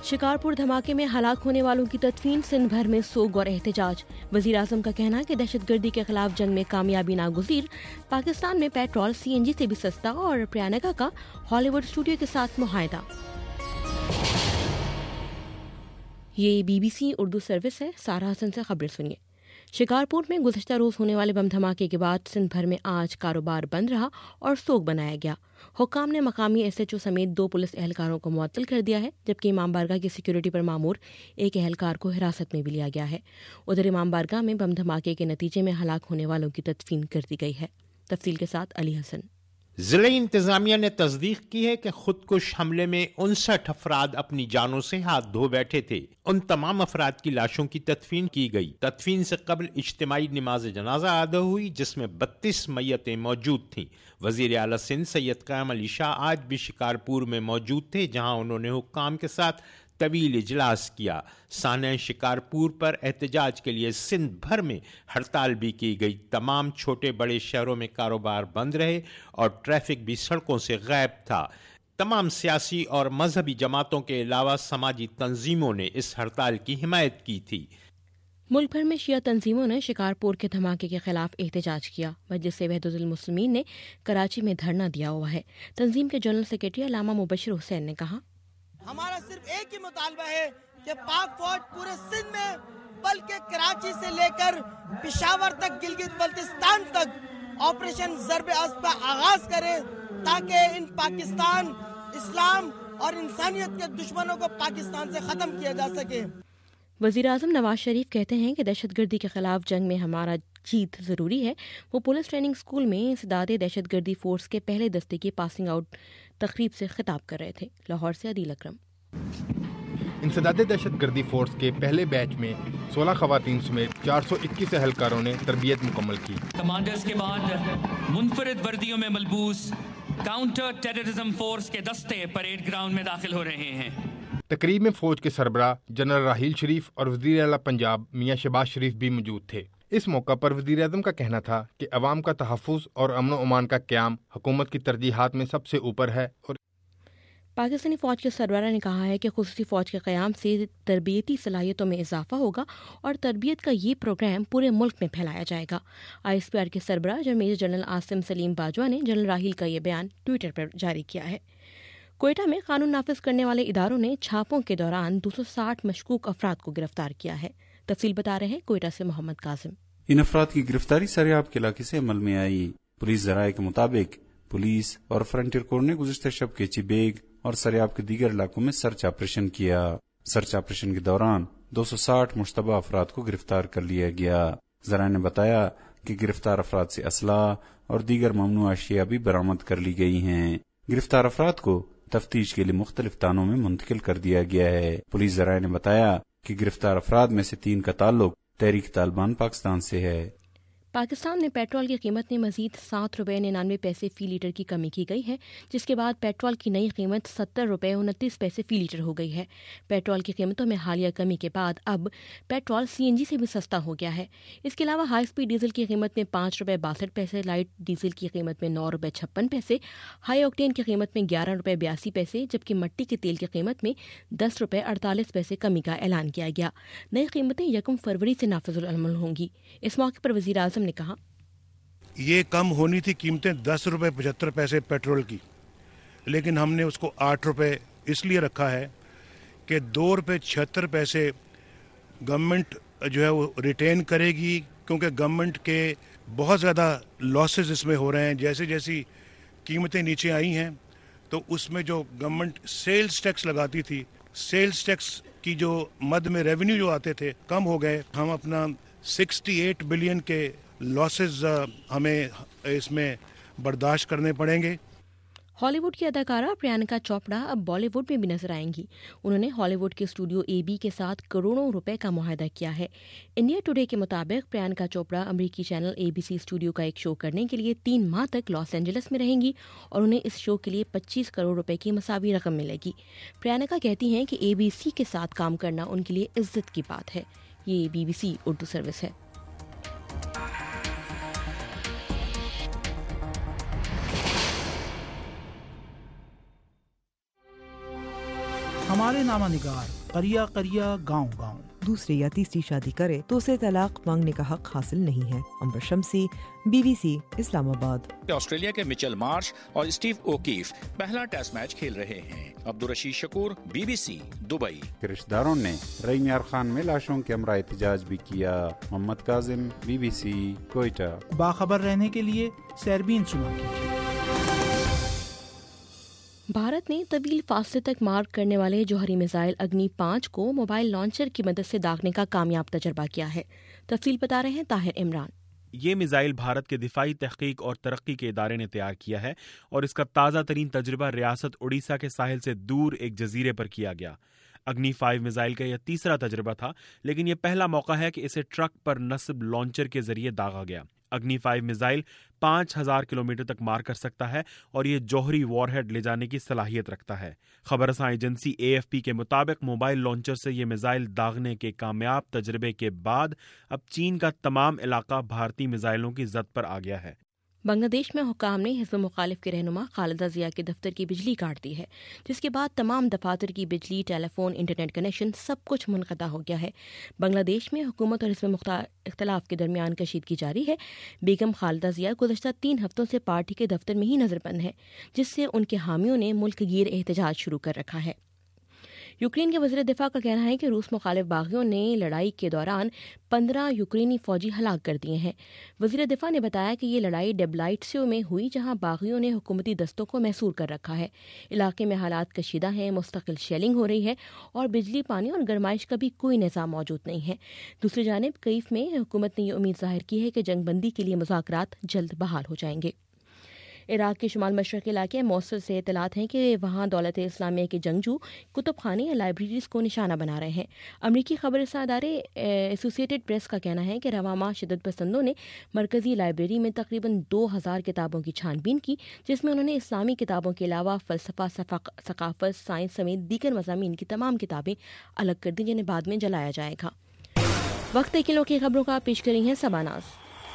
شکارپور دھماکے میں ہلاک ہونے والوں کی تدفین، سندھ بھر میں سوگ اور احتجاج۔ وزیر اعظم کا کہنا کہ دہشت گردی کے خلاف جنگ میں کامیابی ناگزیر۔ پاکستان میں پیٹرول سی این جی سے بھی سستا، اور پریانکا کا ہالی ووڈ اسٹوڈیو کے ساتھ معاہدہ۔ یہ BBC اردو سروس ہے۔ سارا حسن سے خبریں سنیے۔ شکارپور میں گزشتہ روز ہونے والے بم دھماکے کے بعد سندھ بھر میں آج کاروبار بند رہا اور سوگ بنایا گیا۔ حکام نے مقامی SHO سمیت 2 پولیس اہلکاروں کو معطل کر دیا ہے، جبکہ امام بارگاہ کی سیکورٹی پر مامور ایک اہلکار کو حراست میں بھی لیا گیا ہے۔ ادھر امام بارگاہ میں بم دھماکے کے نتیجے میں ہلاک ہونے والوں کی تدفین کر دی گئی ہے۔ تفصیل کے ساتھ علی حسن۔ ضلعی انتظامیہ نے تصدیق کی ہے کہ خودکش حملے میں 59 افراد اپنی جانوں سے ہاتھ دھو بیٹھے تھے۔ ان تمام افراد کی لاشوں کی تدفین کی گئی۔ تدفین سے قبل اجتماعی نماز جنازہ ادا ہوئی، جس میں 32 میتیں موجود تھیں۔ وزیر اعلیٰ سندھ سید قیام علی شاہ آج بھی شکارپور میں موجود تھے، جہاں انہوں نے حکام کے ساتھ طویل اجلاس کیا۔ سانحہ شکارپور پر احتجاج کے لیے سندھ بھر میں ہڑتال بھی کی گئی۔ تمام چھوٹے بڑے شہروں میں کاروبار بند رہے اور ٹریفک بھی سڑکوں سے غائب تھا۔ تمام سیاسی اور مذہبی جماعتوں کے علاوہ سماجی تنظیموں نے اس ہڑتال کی حمایت کی تھی۔ ملک بھر میں شیعہ تنظیموں نے شکارپور کے دھماکے کے خلاف احتجاج کیا، مجلس سے وحدت المسلمین نے کراچی میں دھرنا دیا ہوا ہے۔ تنظیم کے جنرل سیکرٹری علامہ مبشر حسین نے کہا، ہمارا صرف ایک ہی مطالبہ ہے کہ پاک فوج پورے سندھ میں بلکہ کراچی سے لے کر پشاور تک، گلگت بلتستان تک آپریشن ضرب اسب کا آغاز کرے، تاکہ ان پاکستان، اسلام اور انسانیت کے دشمنوں کو پاکستان سے ختم کیا جا سکے۔ وزیر اعظم نواز شریف کہتے ہیں کہ دہشت گردی کے خلاف جنگ میں ہمارا جیت ضروری ہے۔ وہ پولیس ٹریننگ اسکول میں انسداد دہشت گردی فورس کے پہلے دستے کی پاسنگ آؤٹ تقریب سے خطاب کر رہے تھے۔ لاہور سے عدیل اکرم۔ انسداد دہشت گردی فورس کے پہلے بیچ میں 16 خواتین سمیت 421 اہلکاروں نے تربیت مکمل کی۔ کمانڈرز کے بعد منفرد وردیوں میں ملبوس کاؤنٹر ٹیررزم فورس کے دستے پریڈ گراؤنڈ میں داخل ہو رہے ہیں۔ تقریب میں فوج کے سربراہ جنرل راحیل شریف اور وزیر اعلیٰ پنجاب میاں شہباز شریف بھی موجود تھے۔ اس موقع پر وزیر اعظم کا کہنا تھا کہ عوام کا تحفظ اور امن و امان کا قیام حکومت کی ترجیحات میں سب سے اوپر ہے۔ اور پاکستانی فوج کے سربراہ نے کہا ہے کہ خصوصی فوج کے قیام سے تربیتی صلاحیتوں میں اضافہ ہوگا اور تربیت کا یہ پروگرام پورے ملک میں پھیلایا جائے گا۔ ISPR کے سربراہ میجر جنرل عاصم سلیم باجوہ نے جنرل راحیل کا یہ بیان ٹویٹر پر جاری کیا ہے۔ کوئٹہ میں قانون نافذ کرنے والے اداروں نے چھاپوں کے دوران 260 مشکوک افراد کو گرفتار کیا ہے۔ تفصیل بتا رہے ہیں کوئٹہ سے محمد قاسم۔ ان افراد کی گرفتاری سریاب کے علاقے سے عمل میں آئی۔ پولیس ذرائع کے مطابق پولیس اور فرنٹیئر کور نے گزشتہ شب کیچی بیگ اور سریاب کے دیگر علاقوں میں سرچ آپریشن کیا۔ سرچ آپریشن کے دوران 260 مشتبہ افراد کو گرفتار کر لیا گیا۔ ذرائع نے بتایا کہ گرفتار افراد سے اسلحہ اور دیگر ممنوع اشیاء بھی برآمد کر لی گئی ہیں۔ گرفتار افراد کو تفتیش کے لیے مختلف تھانوں میں منتقل کر دیا گیا ہے۔ پولیس ذرائع نے بتایا کہ گرفتار افراد میں سے 3 کا تعلق تحریک طالبان پاکستان سے ہے۔ پاکستان میں پیٹرول کی قیمت میں مزید 7 روپے 99 پیسے فی لیٹر کی کمی کی گئی ہے، جس کے بعد پیٹرول کی نئی قیمت 70 روپے 29 پیسے فی لیٹر ہو گئی ہے۔ پیٹرول کی قیمتوں میں حالیہ کمی کے بعد اب پیٹرول CNG سے بھی سستا ہو گیا ہے۔ اس کے علاوہ ہائی سپیڈ ڈیزل کی قیمت میں 5 روپے 62 پیسے، لائٹ ڈیزل کی قیمت میں 9 روپے 56 پیسے، ہائی آکٹین کی قیمت میں 11 روپے 82 پیسے، جبکہ مٹی کے تیل کی قیمت میں 10 روپے 48 پیسے کمی کا اعلان کیا گیا۔ نئی قیمتیں 1 فروری سے نافذ العمل ہوں گی۔ اس موقع پر وزیر اعظم نے کہا، یہ کم ہونی تھی قیمتیں 10 روپے 75 پیسے پیٹرول کی، لیکن ہم نے اس کو 8 روپے اس لیے رکھا ہے کہ 2 روپے 76 پیسے گورنمنٹ جو ہے وہ ریٹین کرے گی، کیونکہ گورنمنٹ کے بہت زیادہ لاسز اس میں ہو رہے ہیں۔ جیسے جیسی قیمتیں نیچے آئی ہیں تو اس میں جو گورنمنٹ سیلز ٹیکس لگاتی تھی، سیلز ٹیکس کی جو مد میں ریونیو جو آتے تھے کم ہو گئے۔ ہم اپنا 68 بلین کے لاسز ہمیں اس میں برداشت کرنے پڑیں گے۔ ہالی ووڈ کی اداکارہ پریانکا چوپڑا اب بالی ووڈ میں بھی نظر آئیں گی۔ انہوں نے ہالی ووڈ کے اسٹوڈیو AB کے ساتھ کروڑوں روپے کا معاہدہ کیا ہے۔ انڈیا ٹوڈے کے مطابق پریانکا چوپڑا امریکی چینل ABC اسٹوڈیو کا ایک شو کرنے کے لیے 3 ماہ تک لاس اینجلس میں رہیں گی اور انہیں اس شو کے لیے 25 کروڑ روپے کی مساوی رقم ملے گی۔ پریانکا کہتی ہیں کہ ABC کے ساتھ کام کرنا ان کے لیے عزت کی بات ہے۔ یہ BBC اردو سروس ہے۔ हमारे नामा निगार करिया करिया गाँव गाँव। दूसरी या तीसरी शादी करे तो उसे तलाक मांगने का हक हासिल नहीं है। अंबर शम्सी, BBC, इस्लामाबाद। ऑस्ट्रेलिया के मिचेल मार्श और स्टीव ओकीफ पहला टेस्ट मैच खेल रहे हैं। Abdul Rasheed Shakoor, BBC, Dubai. रिश्तेदारों ने रईम यार खान में लाशों के हमरा एहतजाज भी किया। मोहम्मद काजिम, BBC, कोयटा। बाखबर रहने के लिए सैरबीन सुना कीजिए। भारत ने तवील फासले तक मार करने वाले जौहरी मिसाइल अग्नि 5 को मोबाइल लॉन्चर की मदद से दागने का कामयाब तजर्बा किया है। तफसील बता रहे हैं ताहिर इमरान। ये मिसाइल भारत के दिफाई तहकीक और तरक्की के इदारे ने तैयार किया है और इसका ताज़ा तरीन तजुर्बा रियासत उड़ीसा के साहिल से दूर एक जजीरे पर किया गया। अग्नि 5 मिसाइल का यह तीसरा तजुर्बा था, लेकिन यह पहला मौका है कि इसे ट्रक पर नस्ब लॉन्चर के जरिए दागा गया। अग्नि 5 मिसाइल 5000 किलोमीटर तक मार कर सकता है और ये जौहरी वॉरहेड ले जाने की सलाहियत रखता है। खबरसां एजेंसी AFP के मुताबिक मोबाइल लॉन्चर से ये मिसाइल दागने के कामयाब तजर्बे के बाद अब चीन का तमाम इलाका भारतीय मिसाइलों की जद पर आ गया है। बांग्लादेश में हुकाम ने हिज़्ब मुखालिफ के रहनुमा खालिदा जिया के दफ्तर की बिजली काट दी है, जिसके बाद तमाम दफातर की बिजली, टेलीफोन, इंटरनेट कनेक्शन सब कुछ मुनक़ता हो गया है। बांग्लादेश में हुकूमत और हिज़्ब इख्तलाफ के दरमियान कशीदगी जारी है। बेगम खालिदा जिया गुज़श्ता 3 हफ्तों से पार्टी के दफ्तर में ही नज़रबंद है, जिससे उनके हामियों ने मुल्क गिर एहतजाज शुरू कर रखा है। यूक्रेन के वज़ीर दिफा का कहना है कि रूस मुखालिफ बागियों ने लड़ाई के दौरान 15 यूक्रेनी फौजी हलाक कर दिए हैं। वज़ीर दिफा ने बताया कि ये लड़ाई डेब्लाइट्सियो में हुई, जहां बागियों ने हुकूमती दस्तों को महसूर कर रखा है। इलाके में हालात कशीदा हैं, मुस्तकिल शेलिंग हो रही है और बिजली, पानी और गर्माइश का भी कोई निज़ाम मौजूद नहीं है। दूसरी जानिब कीव में हुकूमत ने ये उम्मीद ज़ाहिर की है कि जंगबंदी के लिए मुज़ाकरात जल्द बहाल हो जाएंगे। इराक के शुमाल मशरक़ी इलाके मौसूल से इतलात हैं कि वहाँ दौलत इस्लामिया के जंगजू कुतुब खाने या लाइब्रेरीज़ को निशाना बना रहे हैं। अमरीकी खबरसां अदारे एसोसिएटेड प्रेस का कहना है कि रवा माह शिद्दत पसंदों ने मरकज़ी लाइब्रेरी में तकरीबन 2000 किताबों की छानबीन की, जिसमें उन्होंने इस्लामी किताबों के अलावा फ़लसफ़ा, सक़ाफ़त, साइंस समेत दीगर मज़ामीन की तमाम किताबें अलग कर दी, जिन्हें बाद में जलाया जाएगा। वक्त है किलो की खबरों का पेश करी हैं सबानाज़।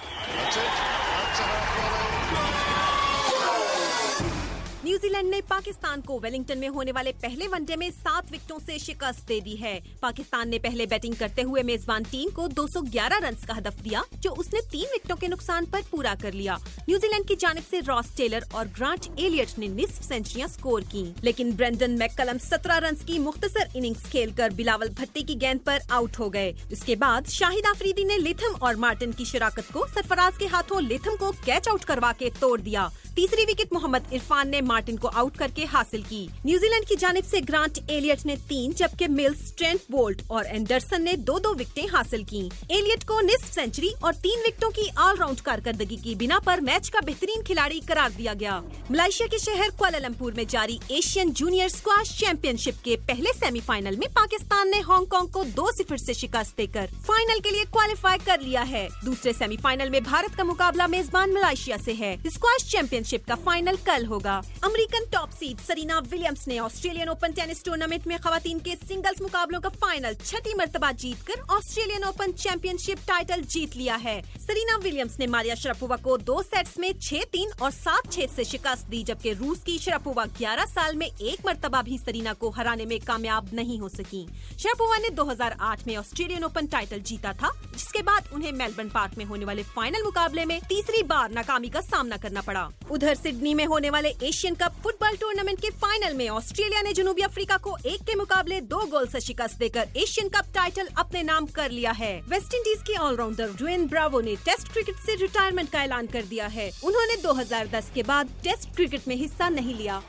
न्यूजीलैंड ने पाकिस्तान को वेलिंगटन में होने वाले पहले वनडे में 7 विकेटों से शिकस्त दे दी है। पाकिस्तान ने पहले बैटिंग करते हुए मेजबान टीम को 211 रन का हदफ दिया, जो उसने 3 विकेटों के नुकसान पर पूरा कर लिया। न्यूजीलैंड की जानिब से रॉस टेलर और ग्रांट एलियट ने निस्फ सेंचुरियां स्कोर की, लेकिन ब्रेंडन मैककलम 17 रन की मुख्तसर इनिंग्स खेलकर बिलावल भट्टी की गेंद पर आउट हो गए। इसके बाद शाहिद आफरीदी ने लेथम और मार्टिन की शराकत को सरफराज के हाथों लेथम को कैच आउट करवा के तोड़ दिया। तीसरी विकेट मोहम्मद इरफान ने मार्टिन को आउट करके हासिल की। न्यूजीलैंड की जानिब से ग्रांट एलियट ने 3, जबकि मिल्स, ट्रेंट बोल्ट और एंडरसन ने 2-2 विकेटें हासिल की। एलियट को निस्फ सेंचुरी और 3 विकेटों की ऑलराउंड कारकर्दगी की बिना पर मैच का बेहतरीन खिलाड़ी करार दिया गया। मलेशिया के शहर कुआलालंपुर में जारी एशियन जूनियर स्क्वाश चैंपियनशिप के पहले सेमीफाइनल में पाकिस्तान ने हांगकांग को 2-0 से शिकस्त देकर फाइनल के लिए क्वालिफाई कर लिया है। दूसरे सेमीफाइनल में भारत का मुकाबला मेजबान मलेशिया से है। स्क्वाश चैंपियनशिप का फाइनल कल होगा। American top seed Serena Williams ने ऑस्ट्रेलियन ओपन टेनिस टूर्नामेंट में खवातीन के सिंगल्स मुकाबलों का फाइनल 6ठी मर्तबा जीतकर ऑस्ट्रेलियन ओपन चैंपियनशिप टाइटल जीत लिया है। सरीना विलियम्स ने मारिया शरापोवा को 2 सेट्स में 6-3 और 7-6 से शिकस्त दी, जबकि रूस की शरापोवा 11 साल में एक मर्तबा भी सरीना को हराने में कामयाब नहीं हो सकी। शरापोवा ने 2008 में ऑस्ट्रेलियन ओपन टाइटल जीता था, जिसके बाद उन्हें मेलबर्न पार्क में होने वाले फाइनल मुकाबले में तीसरी बार नाकामी का सामना करना पड़ा। उधर सिडनी में होने वाले एशियन कप फुटबॉल टूर्नामेंट के फाइनल में ऑस्ट्रेलिया ने जनूबी अफ्रीका को 1 के मुकाबले 2 गोल से शिकस्त देकर एशियन कप टाइटल अपने नाम कर लिया है। वेस्ट इंडीज के ऑलराउंडर ड्वेन ब्रावो ने टेस्ट क्रिकेट से रिटायरमेंट का ऐलान कर दिया है। उन्होंने 2010 के बाद टेस्ट क्रिकेट में हिस्सा नहीं लिया।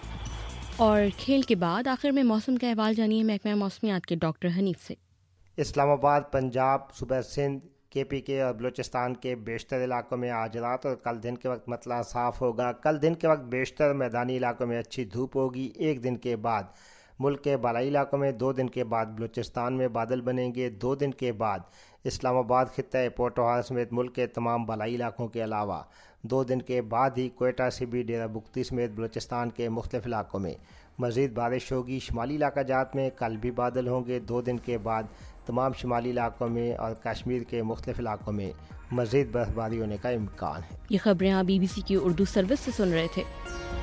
और खेल के बाद आखिर में मौसम का अहवाल जानिए महकमा मौसमियात के डॉक्टर हनीफ से। इस्लामाबाद, पंजाब, सूबा सिंध, KPK और बलूचिस्तान के बेशतर इलाकों में आज रात और कल दिन के वक्त मतला साफ होगा। कल दिन के वक्त बेशतर मैदानी इलाकों में अच्छी धूप होगी। एक दिन के बाद मुल्क के बालाई इलाकों में, 2 दिन के बाद बलूचिस्तान में बादल बनेंगे। 2 दिन के बाद इस्लामाबाद, खित्ता पोर्टोहाल समेत मुल्क के तमाम बालाई इलाकों के अलावा 2 दिन के बाद ही कोयटा, सिबी, डेरा बुख्ती समेत बलूचिस्तान के मुख्तलिफ इलाकों में मज़ीद बारिश होगी। शुमाली इलाका जात में कल भी बादल होंगे। 2 दिन के बाद तमाम शुमाली इलाकों में और कश्मीर के मुख्तलिफ इलाकों में मज़ीद बर्फबारी होने का इम्कान है। ये खबरें आप BBC की उर्दू सर्विस से सुन रहे थे।